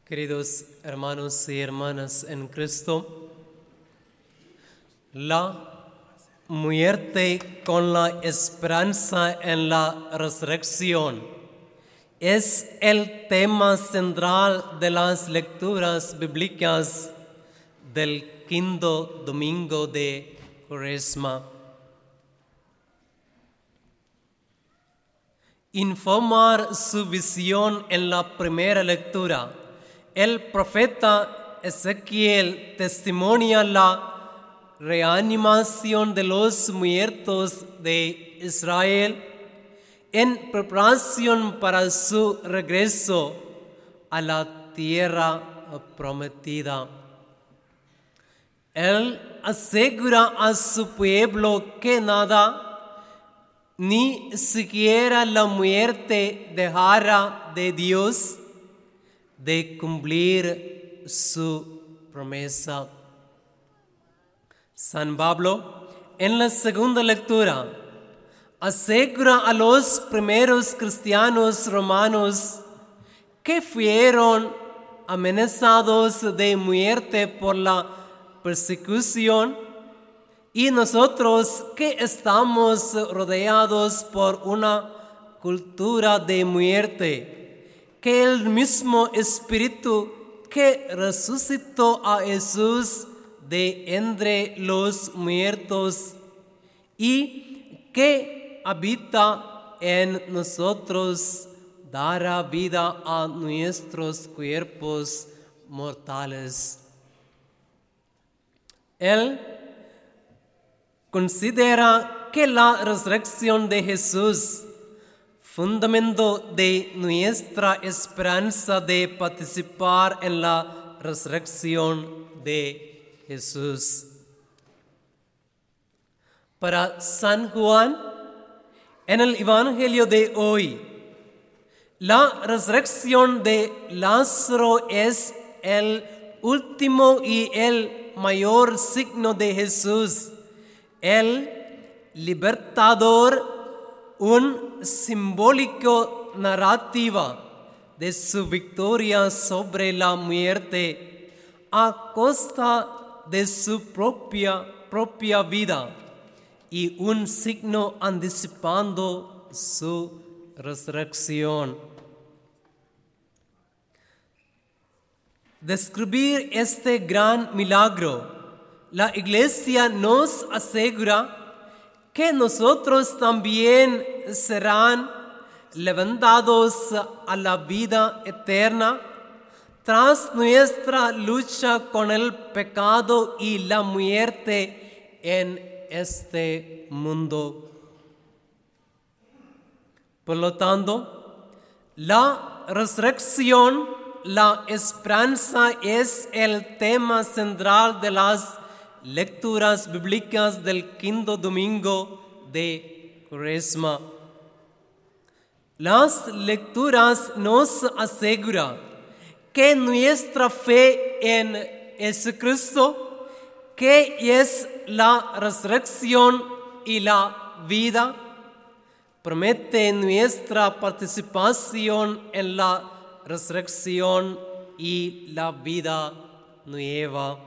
Queridos hermanos y hermanas en Cristo, la muerte con la esperanza en la resurrección es el tema central de las lecturas bíblicas del quinto domingo de Cuaresma. Informar su visión en la primera lectura. El profeta Ezequiel testimonia la reanimación de los muertos de Israel en preparación para su regreso a la tierra prometida. Él asegura a su pueblo que nada, ni siquiera la muerte dejará de Dios de cumplir su promesa. San Pablo, en la segunda lectura, asegura a los primeros cristianos romanos que fueron amenazados de muerte por la persecución, y nosotros que estamos rodeados por una cultura de muerte, que el mismo Espíritu que resucitó a Jesús de entre los muertos y que habita en nosotros dará vida a nuestros cuerpos mortales. Él considera que la resurrección de Jesús, fundamento de nuestra esperanza de participar en la resurrección de Jesús. Para San Juan, en el Evangelio de hoy, la resurrección de Lázaro es el último y el mayor signo de Jesús, el libertador, un simbólico narrativa de su victoria sobre la muerte a costa de su propia vida y un signo anticipando su resurrección. Descubrir este gran milagro, la Iglesia nos asegura que nosotros también serán levantados a la vida eterna tras nuestra lucha con el pecado y la muerte en este mundo. Por lo tanto, la resurrección, la esperanza es el tema central de las lecturas bíblicas del quinto domingo de Cuaresma. Las lecturas nos aseguran que nuestra fe en Jesucristo, que es la resurrección y la vida, promete nuestra participación en la resurrección y la vida nueva.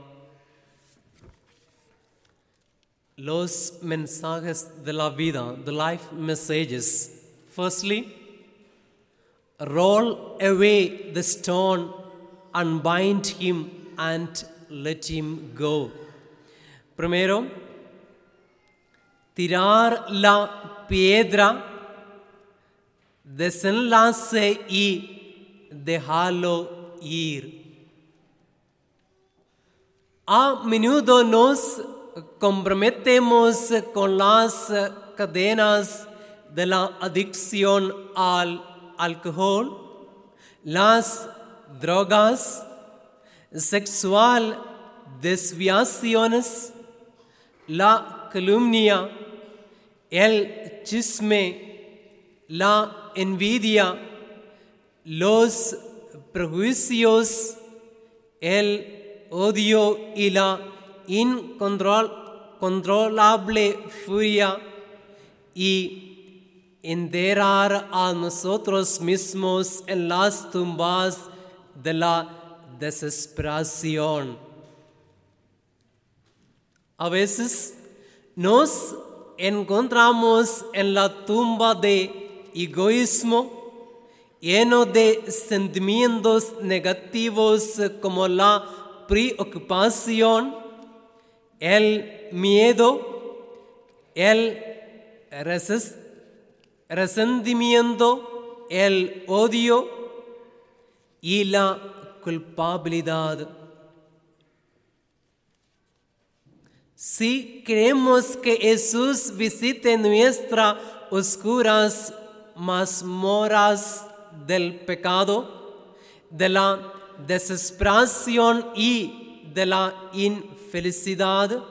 Los mensajes de la vida, the life messages. Firstly, roll away the stone, unbind him and let him go. Primero, tirar la piedra, desenlace y dejarlo ir. A menudo nos comprometemos con las cadenas de la adicción al alcohol, las drogas, sexual desviaciones, la calumnia, el chisme, la envidia, los prejuicios, el odio y la incontrolable furia, y enterrar a nosotros mismos en las tumbas de la desesperación. A veces nos encontramos en la tumba de egoísmo, lleno de sentimientos negativos como la preocupación, el miedo, el resentimiento, el odio y la culpabilidad. Si queremos que Jesús visite nuestras oscuras mazmorras del pecado, de la desesperación y de la infelicidad,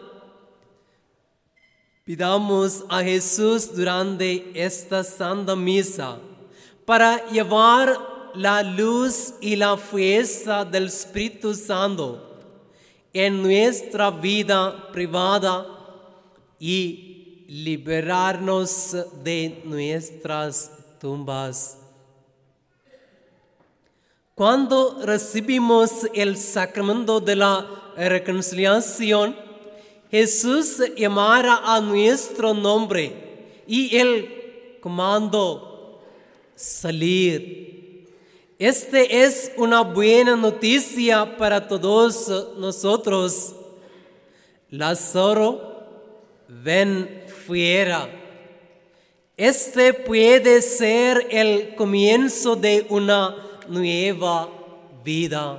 pidamos a Jesús durante esta Santa Misa para llevar la luz y la fuerza del Espíritu Santo en nuestra vida privada y liberarnos de nuestras tumbas. Cuando recibimos el sacramento de la reconciliación, Jesús llamará a nuestro nombre y el comando salir. Este es una buena noticia para todos nosotros. Lázaro, ven fuera. Este puede ser el comienzo de una nueva vida.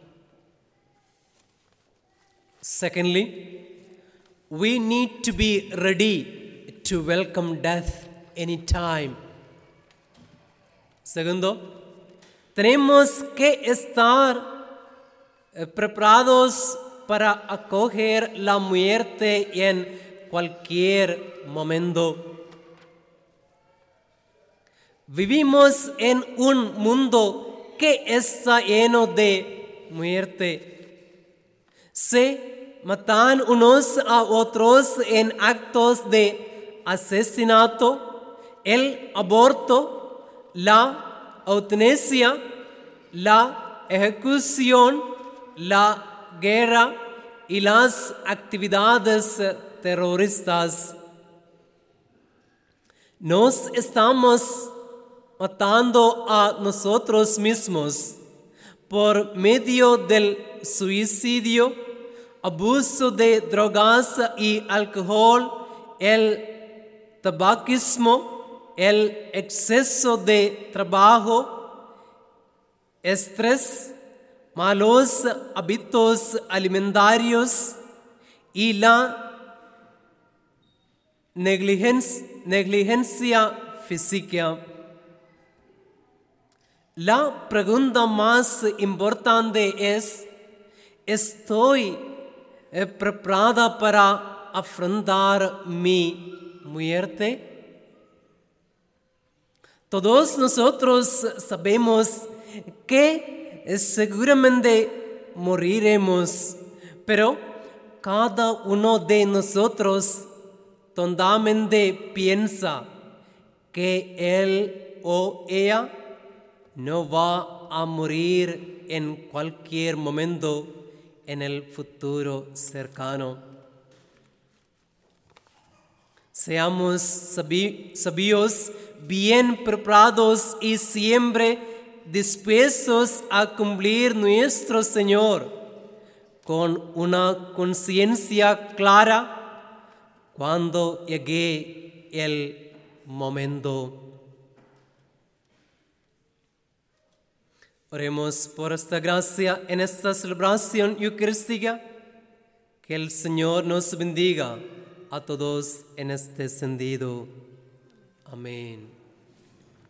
Secondly, we need to be ready to welcome death anytime. Segundo, tenemos que estar preparados para acoger la muerte en cualquier momento. Vivimos en un mundo que está lleno de muerte. Se matan unos a otros en actos de asesinato, el aborto, la eutanasia, la ejecución, la guerra y las actividades terroristas. Nos estamos matando a nosotros mismos por medio del suicidio, abuso de drogas y alcohol, el tabaquismo, el exceso de trabajo, estrés, malos hábitos alimentarios y la negligencia física. La pregunta más importante es: ¿estoy preparada para afrontar mi muerte? Todos nosotros sabemos que seguramente moriremos, pero cada uno de nosotros tontamente piensa que él o ella no va a morir en cualquier momento en el futuro cercano. Seamos sabios, bien preparados y siempre dispuestos a cumplir nuestro Señor con una conciencia clara cuando llegue el momento. Oremos por esta gracia en esta celebración eucarística. Que el Señor nos bendiga a todos en este sentido. Amén.